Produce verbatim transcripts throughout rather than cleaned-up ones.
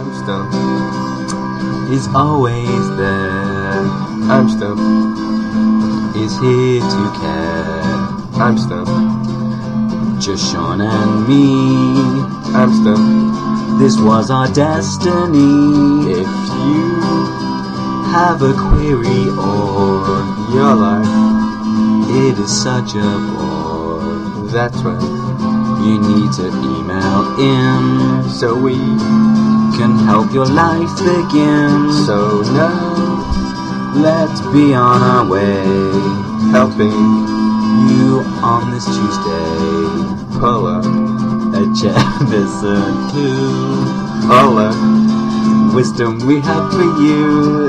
I'm stumped. Is always there. I'm stumped. Is here to care. I'm stumped. Just Sean and me. I'm stumped. This was our destiny. If you have a query or your life, it is such a bore. That's when you need to email in so we can help your life begin. So now, let's be on our way, helping you on this Tuesday. Pull up a chair, listen to all the wisdom we have for you.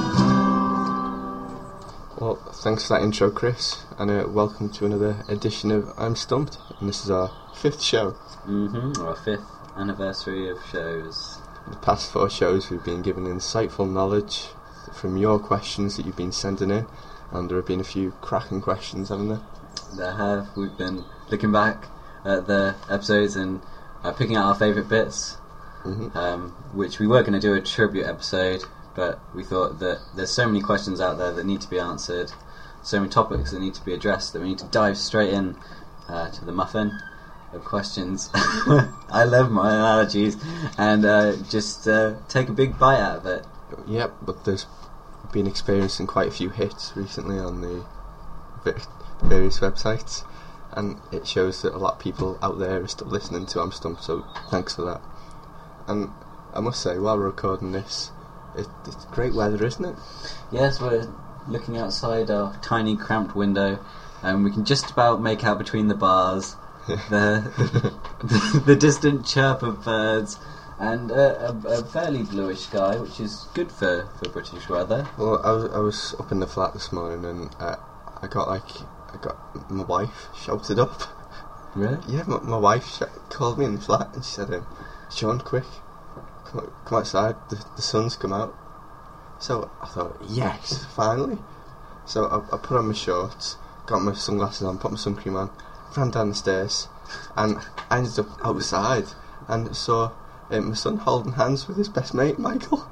Well, thanks for that intro, Chris, and uh, welcome to another edition of I'm Stumped, and this is our fifth show. Mm-hmm, our fifth anniversary of shows. The past four shows we've been given insightful knowledge from your questions that you've been sending in, and there have been a few cracking questions, haven't there? There have. We've been looking back at the episodes and uh, picking out our favourite bits, Mm-hmm. um, which we were going to do a tribute episode, but we thought that there's so many questions out there that need to be answered, so many topics that need to be addressed, that we need to dive straight in uh, to the muffin of questions. I love my analogies, and uh, just uh, take a big bite out of it. Yep, but there's been experiencing quite a few hits recently on the various websites, and it shows that a lot of people out there are still listening to I'm Stumped, so thanks for that. And I must say, while we're recording this, it, it's great weather, isn't it? Yes, we're looking outside our tiny cramped window, and we can just about make out between the bars the, the the distant chirp of birds and a, a, a fairly bluish sky, which is good for, for British weather. Well, I was I was up in the flat this morning, and uh, I got like I got my wife shouted up. Really? Yeah, my, my wife sh- called me in the flat, and she said, um, "Sean, quick, come, come outside. The, the sun's come out." So I thought, yes, finally. So I, I put on my shorts, got my sunglasses on, put my sun cream on, ran down the stairs, and I ended up outside and saw um, my son holding hands with his best mate, Michael.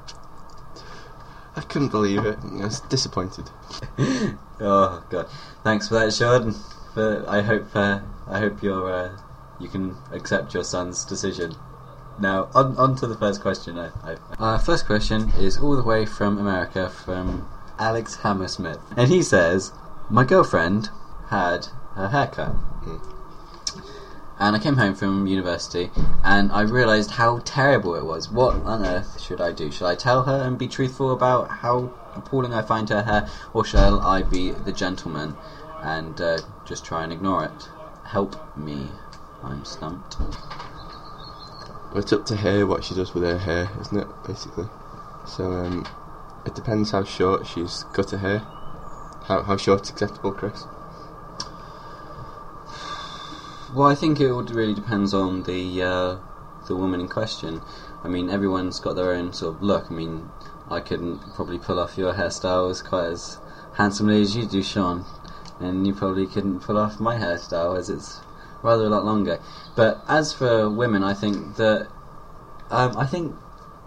I couldn't believe it. I was disappointed. Oh God! Thanks for that, Sean. But I hope uh, I hope you're uh, you can accept your son's decision. Now, on, on to the first question. I, I, Our first question is all the way from America, from Alex Hammersmith, and he says, "My girlfriend had her haircut, Mm. and I came home from university, and I realised how terrible it was. What on earth should I do? Should I tell her and be truthful about how appalling I find her hair, or shall I be the gentleman and uh, just try and ignore it? Help me. I'm stumped." Well, it's up to her what she does with her hair, isn't it, basically? So, um, it depends how short she's cut her hair. How, how short's acceptable, Chris? Well, I think it would really depends on the uh, the woman in question. I mean, everyone's got their own sort of look. I mean, I couldn't probably pull off your hairstyles quite as handsomely as you do, Sean, and you probably couldn't pull off my hairstyle, as it's rather a lot longer. But as for women, I think that um, I think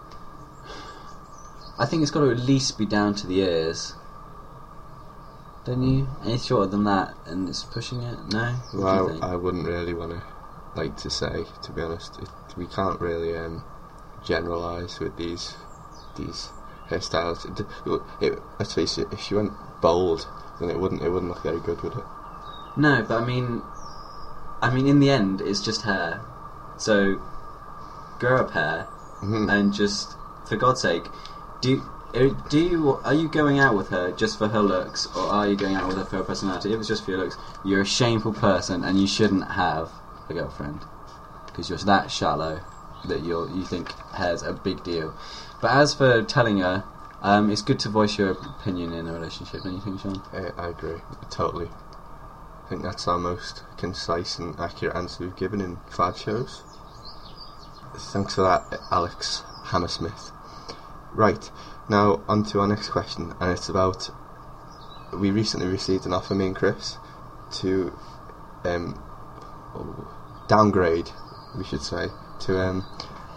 I think it's got to at least be down to the ears. Don't you? Any shorter than that, and it's pushing it? No? What do you Well, think? I, I wouldn't really want to, like to say, to be honest. It, we can't really um, generalise with these these hairstyles. It, it, let's face it, if she went bald, then it wouldn't it wouldn't look very good, would it? No, but I mean, I mean, in the end, it's just hair. So, grow up hair, Mm-hmm. and just, for God's sake, do you, uh, do you are you going out with her just for her looks, or are you going out with her for her personality? If it's just for your looks, you're a shameful person, and you shouldn't have a girlfriend because you're that shallow that you you think hair's a big deal. But as for telling her, um, it's good to voice your opinion in a relationship, don't you think, Sean? I, I agree, totally. I think that's our most concise and accurate answer we've given in five shows. Thanks for that, Alex Hammersmith. Right, now on to our next question, and it's about, we recently received an offer, me and Chris, to um, downgrade, we should say, to um,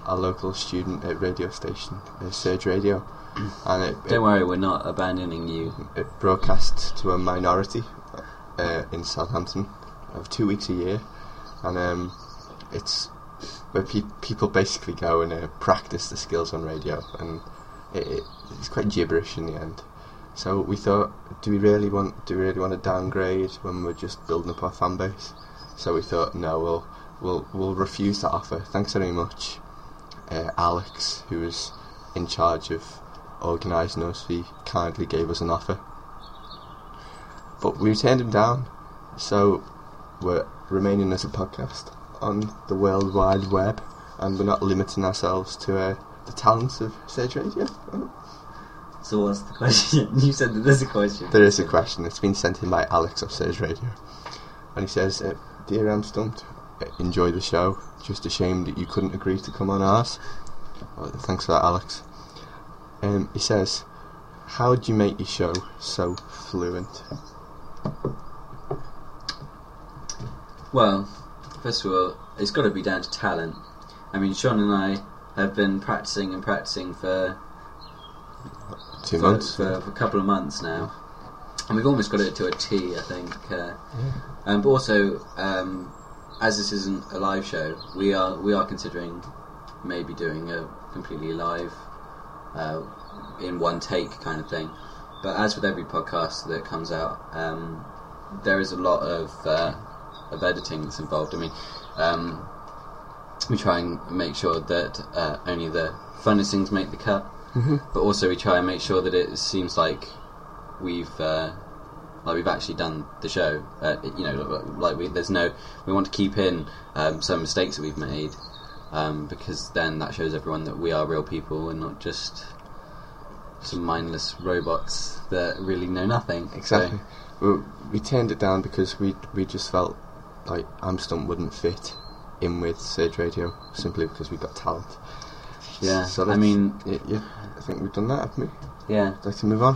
our local student at radio station, uh, Surge Radio, and it, Don't it, worry, we're not abandoning you. it broadcasts to a minority uh, in Southampton of two weeks a year, and um, it's where pe- people basically go and uh, practice the skills on radio, and it, it, it's quite gibberish in the end. So we thought, do we really want do we really want to downgrade when we're just building up our fan base? So we thought, no, we'll we'll we'll refuse that offer. Thanks very much, uh, Alex, who was in charge of organising us. He kindly gave us an offer, but we turned him down. So we're remaining as a podcast on the World Wide Web, and we're not limiting ourselves to uh, the talents of Surge Radio. So what's the question? You said that there's a question. There is a question. It's been sent in by Alex of Surge Radio, and he says, uh, "Dear I'm Stumped, uh, enjoy the show. Just a shame that you couldn't agree to come on ours." Well, thanks for that, Alex. Um, he says, "How do you make your show so fluent?" Well, first of all, it's got to be down to talent. I mean, Sean and I have been practicing and practicing for Two for, months. for, for a couple of months now, and we've almost got it to a T, I think. Uh, Yeah. um, but also, um, as this isn't a live show, we are we are considering maybe doing a completely live, uh, in one take kind of thing. But as with every podcast that comes out, um, there is a lot of uh, of editing that's involved. I mean, um, we try and make sure that uh, only the funnest things make the cut. Mm-hmm. But also we try and make sure that it seems like we've uh, like we've actually done the show. Uh, you know, like we, there's no we want to keep in um, some mistakes that we've made, um, because then that shows everyone that we are real people and not just some mindless robots that really know nothing. Exactly. So, We, we turned it down because we we just felt like Amstump wouldn't fit in with Surge Radio simply because we got talent. yeah, So I let's- mean, yeah, yeah, I think we've done that, haven't we? yeah. I'd like to move on.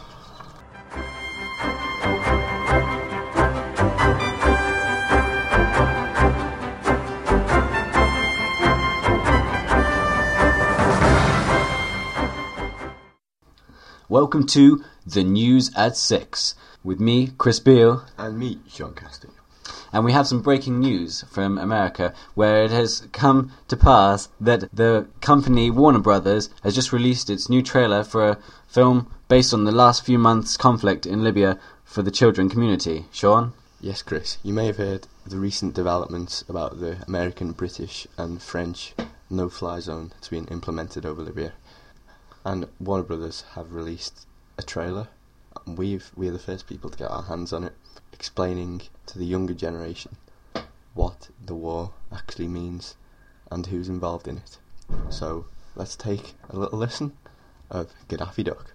Welcome to The News at Six with me, Chris Beale. And me, Sean Castillo. And we have some breaking news from America, where it has come to pass that the company Warner Brothers has just released its new trailer for a film based on the last few months' conflict in Libya for the children community. Sean? Yes, Chris, you may have heard the recent developments about the American, British and French no-fly zone that's been implemented over Libya. And Warner Brothers have released a trailer, and we've, we're the first people to get our hands on it, explaining to the younger generation what the war actually means and who's involved in it. So let's take a little listen of Gaddafi Duck.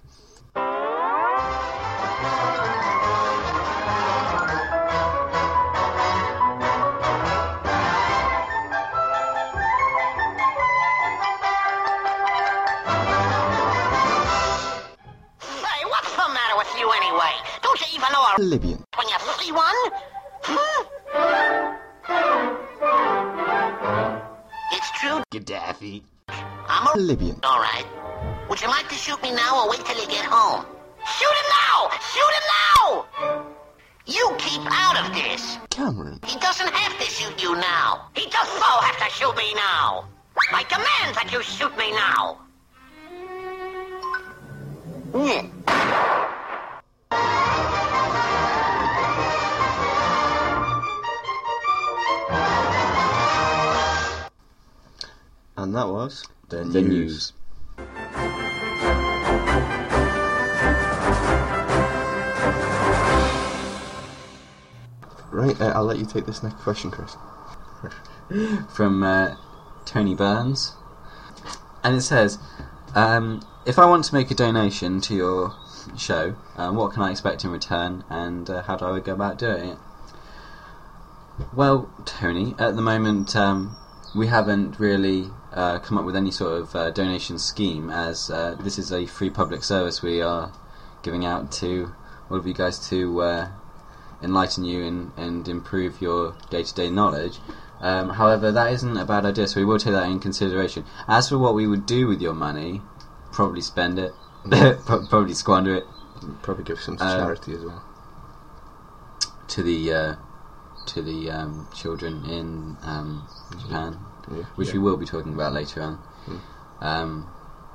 Hey, what's the matter with you anyway? Don't you even know a Libyan. when you see one? Hmm? It's true, Gaddafi. I'm a Libyan. all right. Would you like to shoot me now or wait till you get home? Shoot him now! Shoot him now! You keep out of this. Cameron. He doesn't have to shoot you now. He does so have to shoot me now. I demand that you shoot me now. Hmm. And that was the, The news. news. Right, uh, I'll let you take this next question, Chris. From uh, Tony Burns. And it says, um, if I want to make a donation to your show, um, what can I expect in return, and uh, how do I go about doing it? Well, Tony, at the moment um, we haven't really uh, come up with any sort of uh, donation scheme, as uh, this is a free public service we are giving out to all of you guys to uh, enlighten you and, and improve your day-to-day knowledge. Um, however, that isn't a bad idea, so we will take that in consideration. As for what we would do with your money, probably spend it, Pro- probably squander it. Probably give some to Um, charity as well. To the uh, to the um, children in um, Japan, Yeah. which yeah. we will be talking about later on. Mm. Um,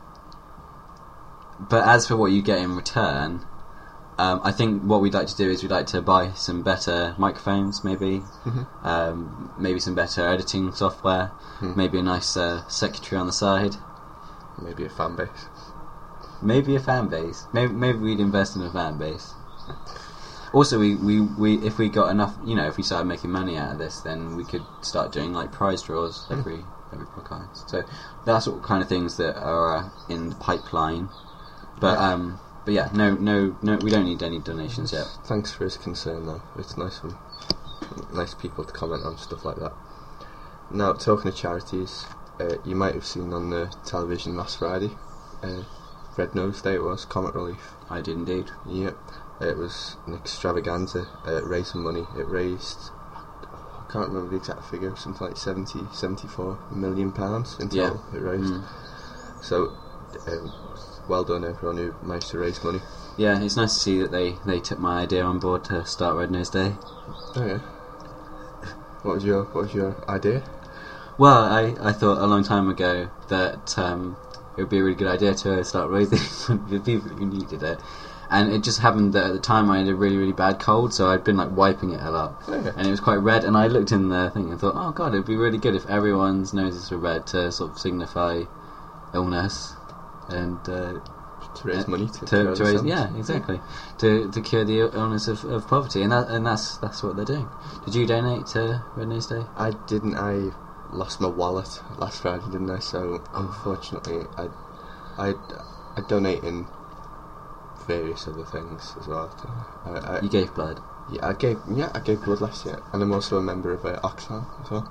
but as for what you get in return, um, I think what we'd like to do is we'd like to buy some better microphones, maybe, Mhm. um, maybe some better editing software, Mm. maybe a nice uh, secretary on the side, Maybe a fan base. maybe a fan base. Maybe maybe we'd invest in a fan base. Also, we, we, we if we got enough, you know, if we started making money out of this, then we could start doing like prize draws every every podcast. So that's what kind of things that are uh, in the pipeline. But Yeah. um, but yeah, no, no, no, we don't need any donations yet. Thanks for his concern, though. It's nice when nice people to comment on stuff like that. Now, talking of charities, uh, you might have seen on the television last Friday, uh, Red Nose Day it was, Comic Relief. I did indeed. Yep, it was an extravaganza, uh, raising money. It raised, I can't remember the exact figure, something like seventy, seventy-four million pounds in Yeah. total it raised. Mm. So, um, well done everyone who managed to raise money. Yeah, it's nice to see that they, they took my idea on board to start Red Nose Day. Oh yeah. What was your What was your idea? Well, I, I thought a long time ago that um, it would be a really good idea to start raising money for people who needed it. And it just happened that at the time I had a really, really bad cold, so I'd been like wiping it a lot. Oh, yeah. And it was quite red, and I looked in the thing and thought, oh god, it would be really good if everyone's noses were red to sort of signify illness. And uh, To raise uh, money to, to, cure to the raise, sons. yeah, exactly, to to cure the ill- illness of, of poverty, and that and that's that's what they're doing. Did you donate to Red Nose Day? I didn't. I lost my wallet last Friday, didn't I? So unfortunately, I I I donate in various other things as well. I, I, You gave blood. yeah, I gave yeah I gave blood last year, and I'm also a member of uh, Oxfam as well.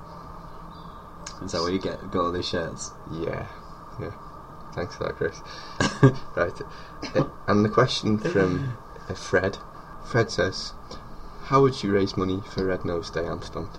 Is that where you get got all these shirts? Yeah, yeah. Thanks for that, Chris. Right, uh, and the question from uh, Fred. Fred says, "How would you raise money for Red Nose Day? I'm stumped."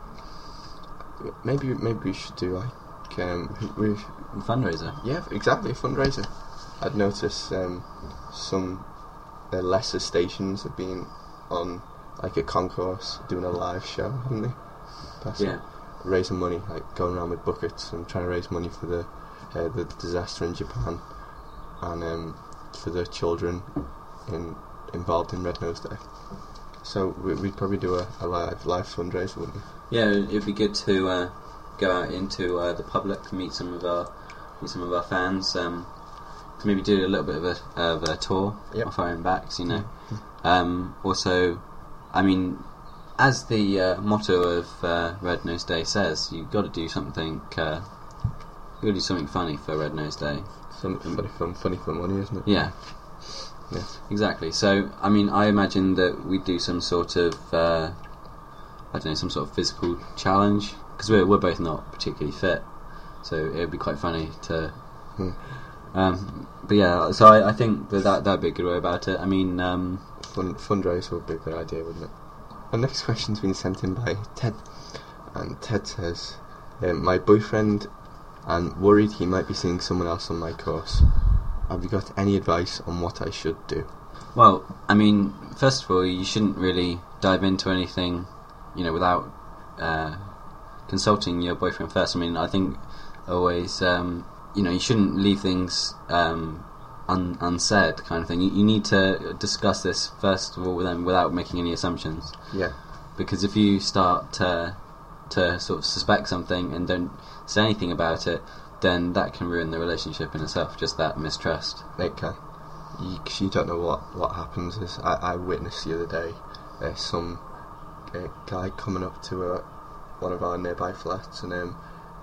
Maybe maybe we should do like um, we Fundraiser. yeah exactly a fundraiser. I'd noticed um, some uh, lesser stations have been on like a concourse doing a live show, haven't they? That's Yeah. raising money, like going around with buckets and trying to raise money for the uh, the disaster in Japan and um, for the children in involved in Red Nose Day. So we, we'd probably do a, a live live fundraiser, wouldn't we? Yeah, it'd be good to uh, go out into uh, the public, meet some of our meet some of our fans. Um, to maybe do a little bit of a of a tour Yep. off our own backs, you know. Um, also, I mean, as the uh, motto of uh, Red Nose Day says, you've got to do something. Uh, you got to do something funny for Red Nose Day. Something funny for funny for money, isn't it? Yeah. Yeah. Exactly. So, I mean, I imagine that we do some sort of, uh, I don't know, some sort of physical challenge because we're we're both not particularly fit, so it would be quite funny to. Hmm. Um, but yeah, so I, I think that, that that'd be a good way about it. I mean, um, Fund, fundraiser would be a good idea, wouldn't it? Our next question's been sent in by Ted, and Ted says, um, "My boyfriend, and worried he might be seeing someone else on my course. Have you got any advice on what I should do?" well, I mean, first of all, you shouldn't really dive into anything, you know, without uh, consulting your boyfriend first. I mean, I think always, um, you know, you shouldn't leave things um, un- unsaid, kind of thing. You, you need to discuss this first of all with them without making any assumptions. Yeah. Because if you start to to sort of suspect something and don't say anything about it, then that can ruin the relationship in itself. Just that mistrust. It can. Because you, you don't know what, what happens. Is I, I witnessed the other day uh, some uh, guy coming up to uh, one of our nearby flats, and um,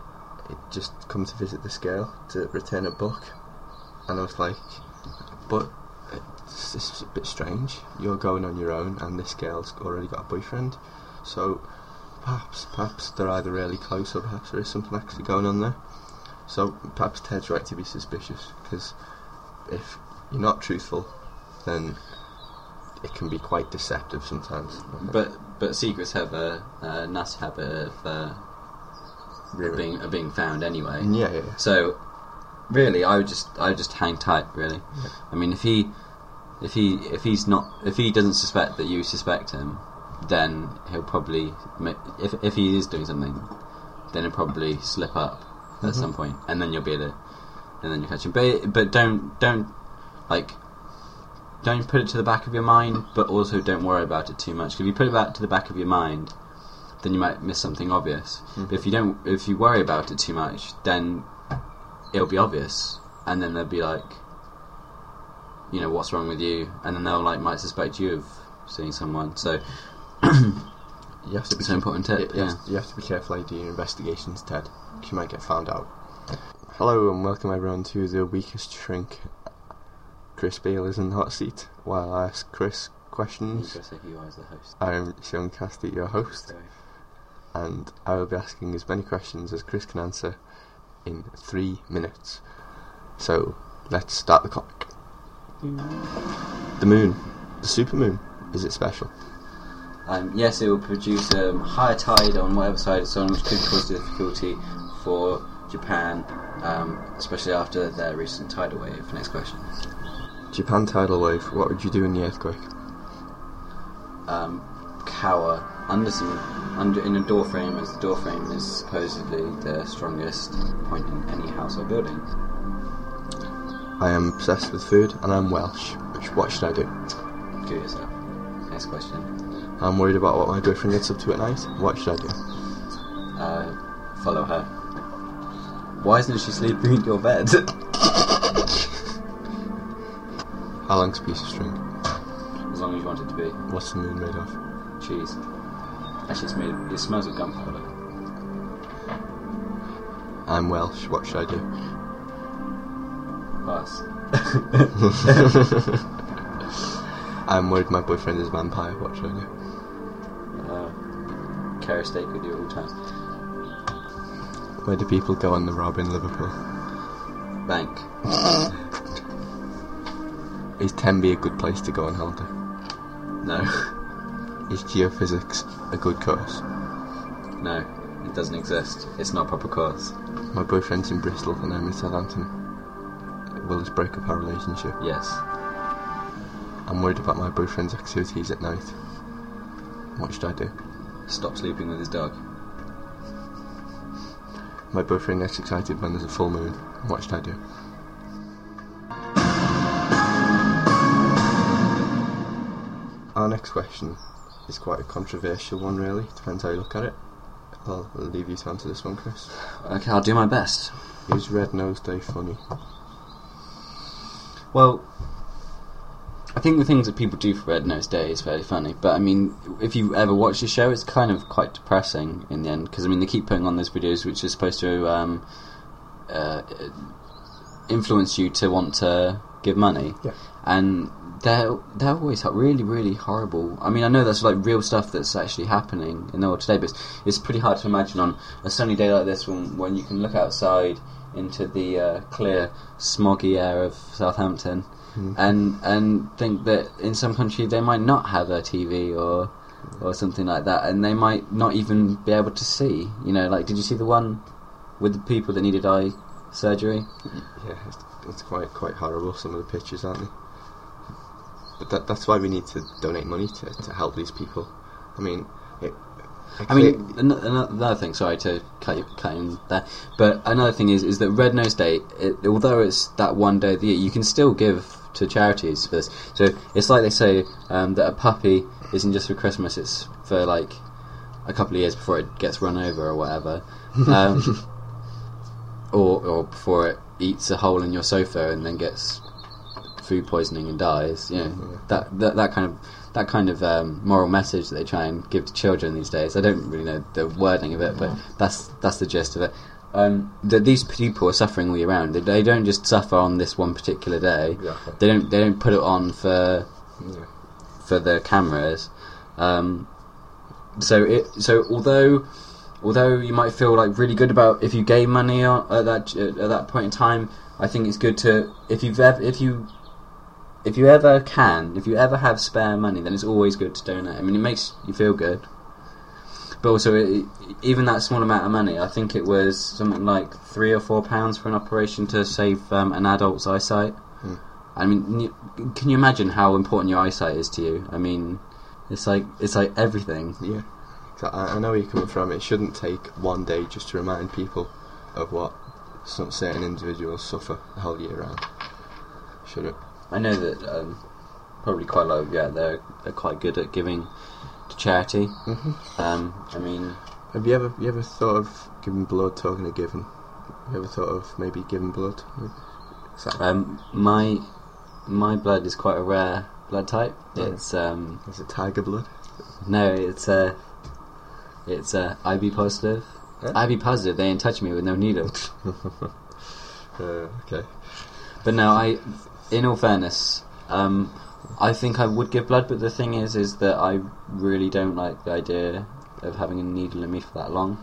it just come to visit this girl to return a book, and I was like, but it's, it's a bit strange. You're going on your own, and this girl's already got a boyfriend, so perhaps perhaps they're either really close, or perhaps there is something actually going on there. So perhaps Ted's right to be suspicious, because if you're not truthful, then it can be quite deceptive sometimes. But but secrets have a, a nasty habit of uh, Really? being are being found anyway. Yeah, yeah, yeah. So really, I would just I would just hang tight. Really, Yeah. I mean, if he if he if he's not if he doesn't suspect that you suspect him, then he'll probably ma- if if he is doing something, then he'll probably slip up Mm-hmm. at some point, and then you'll be able to, and then you catch him. But but don't don't like. Don't put it to the back of your mind, but also don't worry about it too much. 'Cause if you put it back to the back of your mind, then you might miss something obvious. Mhm. But if you don't, if you worry about it too much, then it'll be obvious, and then they'll be like, you know, what's wrong with you? And then they'll like might suspect you of seeing someone. So You have to be it's an important tip. You, you Yeah. have, you have to be careful how you do your investigations, Ted. 'Cause you might get found out. Hello and welcome everyone to the weakest shrink. Chris Bale is in the hot seat while I ask Chris questions. You say you are as the host. I'm Sean Casty, your host, and I will be asking as many questions as Chris can answer in three minutes. So, let's start the clock. The moon, the supermoon, is it special? Um, yes, it will produce a um, higher tide on whatever side it's on, which could cause difficulty for Japan, um, especially after their recent tidal wave. Next question. Japan tidal wave, what would you do in the earthquake? Um, cower under some under in a door frame, as the door frame is supposedly the strongest point in any house or building. I am obsessed with food and I'm Welsh. Which, what should I do? Kill yourself. Next question. I'm worried about what my boyfriend gets up to at night. What should I do? Uh, follow her. Why isn't she sleeping in your bed? How long's a piece of string? As long as you want it to be. What's the moon made of? Cheese. Actually, it's made. It smells of gunpowder. I'm Welsh. What should I do? Pass. I'm worried my boyfriend is a vampire. What should I do? Uh, carry a steak with you at all times. Where do people go on the rob in Liverpool? Bank. Is Tenby a good place to go on holiday? No. Is geophysics a good course? No. It doesn't exist. It's not a proper course. My boyfriend's in Bristol and I'm in Southampton. Will this break up our relationship? Yes. I'm worried about my boyfriend's activities at night. What should I do? Stop sleeping with his dog. My boyfriend gets excited when there's a full moon. What should I do? Our next question is quite a controversial one, really. Depends how you look at it. I'll leave you to answer this one, Chris. Okay, I'll do my best. Is Red Nose Day funny? Well, I think the things that people do for Red Nose Day is fairly funny, but I mean, if you ever watch the show, it's kind of quite depressing in the end, because I mean, they keep putting on those videos which are supposed to um, uh, influence you to want to give money, Yeah. and they're they're always really really horrible. I mean, I know that's like real stuff that's actually happening in the world today, but it's, it's pretty hard to imagine on a sunny day like this when when you can look outside into the uh, clear, smoggy air of Southampton. Mm. And and think that in some country they might not have a T V or or something like that, and they might not even be able to see. You know, like, did you see the one with the people that needed eye surgery? Yeah, it's, it's quite quite horrible, some of the pictures, aren't they? But that, that's why we need to donate money to, to help these people. I mean, it, I mean, an- an- another thing. Sorry to cut you, cut in there, but another thing is is that Red Nose Day, it, although it's that one day of the year, you can still give to charities for this. So it's like they say um, that a puppy isn't just for Christmas; it's for like a couple of years before it gets run over or whatever, um, or or before it eats a hole in your sofa and then gets food poisoning and dies. You know, Yeah. that, that that kind of that kind of um, moral message that they try and give to children these days. I don't really know the wording of it, but that's that's the gist of it. Um, that these people are suffering all year round. They, they don't just suffer on this one particular day. Exactly. They don't they don't put it on for Yeah. for the cameras. Um, so it so although although you might feel like really good about if you gave money on, at that at that point in time, I think it's good to if you've ever if you if you ever can if you ever have spare money, then it's always good to donate. I mean, it makes you feel good. but also it, even that small amount of money, I think it was something like three or four pounds for an operation to save um, an adult's eyesight. Hmm. I mean, you, can you imagine how important your eyesight is to you? I mean, it's like it's like everything. Yeah, so I, I know where you're coming from. It shouldn't take one day just to remind people of what some certain individuals suffer the whole year round. Should it? I know that um, probably quite a lot of you out there are quite good at giving to charity. Mm-hmm. Um, I mean, have you ever you ever thought of giving blood? Talking of giving, have you ever thought of maybe giving blood? Exactly. Um, my my blood is quite a rare blood type. Oh. It's um, Is it tiger blood? no, it's uh, it's uh, I B positive. Huh? I B positive. They ain't touch me with no needle. uh, okay. But no, I, in all fairness, um, I think I would give blood. But the thing is, is that I really don't like the idea of having a needle in me for that long.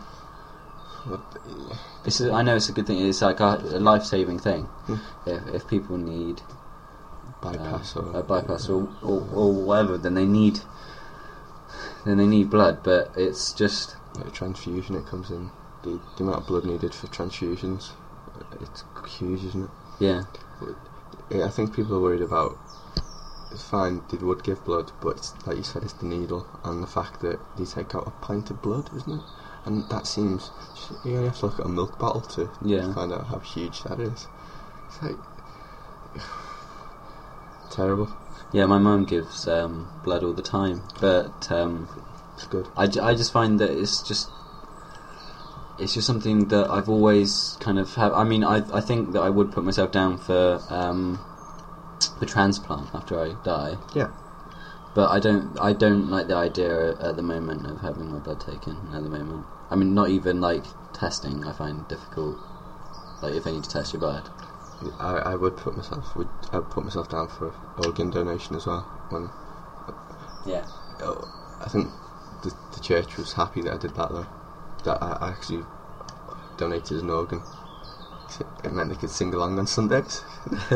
It's a, I know it's a good thing. It's like a, a life-saving thing. Hmm. If if people need Bypass um, or a bypass or, or or whatever, then they need then they need blood. But it's just like transfusion. It comes in the, the amount of blood needed for transfusions. It's huge, isn't it? yeah. Yeah, I think people are worried about. It's fine, they would give blood, but it's, like you said, it's the needle and the fact that they take out a pint of blood, isn't it? And that seems you only have to look at a milk bottle to Yeah. find out how huge that is. It's like terrible. Yeah, my mum gives um, blood all the time, but um, It's good. I, j- I just find that it's just it's just something that I've always kind of have. I mean, I I think that I would put myself down for um, the transplant after I die, Yeah. but I don't I don't like the idea at the moment of having my blood taken at the moment. I mean, not even like testing. I find difficult. Like if I need to test your blood. I, I would put myself would I would put myself down for organ donation as well. When Yeah. oh, I think the the church was happy that I did that though. That I, I actually donated an organ. It meant they could sing along on Sundays.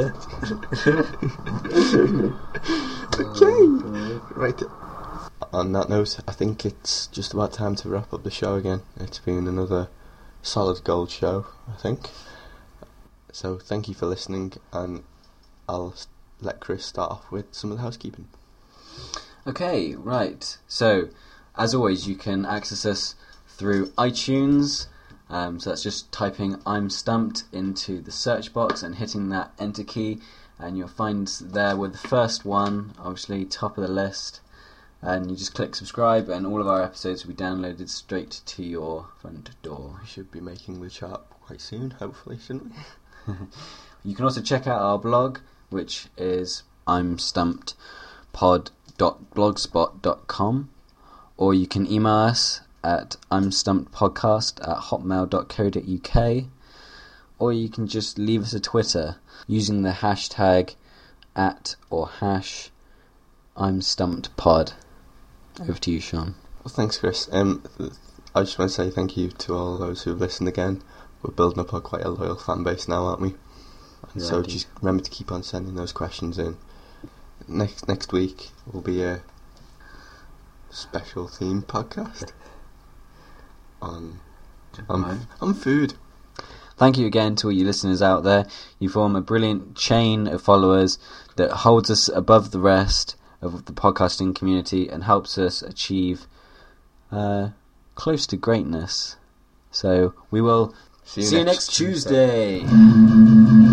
Okay. Right. On that note, I think it's just about time to wrap up the show again. It's been another solid gold show, I think. So thank you for listening, and I'll s- let Chris start off with some of the housekeeping. Okay, right. So, as always, you can access us through iTunes. Um, so that's just typing "I'm Stumped" into the search box and hitting that enter key, and you'll find there with the first one, obviously top of the list. And you just click subscribe, and all of our episodes will be downloaded straight to your front door. We should be making the chart quite soon, hopefully, shouldn't we? You can also check out our blog, which is I'm Stumped pod dot blogspot dot com, or you can email us at I'm Stumped podcast at hotmail dot co dot uk, or you can just leave us a Twitter using the hashtag at or hash I'm Stumped pod. Over to you, Sean. Well, thanks, Chris. Um, th- I just want to say thank you to all those who've listened again. We're building up a quite a loyal fan base now, aren't we? And Yeah, so indeed. just remember to keep on sending those questions in. Next next week will be a special theme podcast on on, Right. on food. Thank you again to all you listeners out there. You form a brilliant chain of followers that holds us above the rest of the podcasting community and helps us achieve uh, close to greatness. So we will see you, see next, next Tuesday. Tuesday.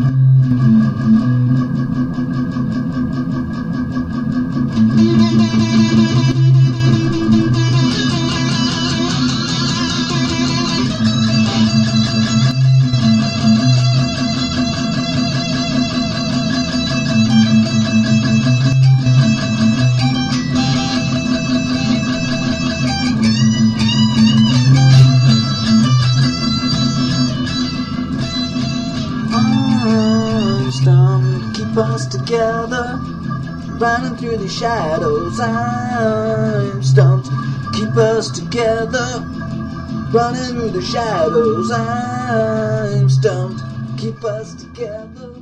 Us together, running through the shadows. I'm stumped. Keep us together, running through the shadows. I'm stumped. Keep us together.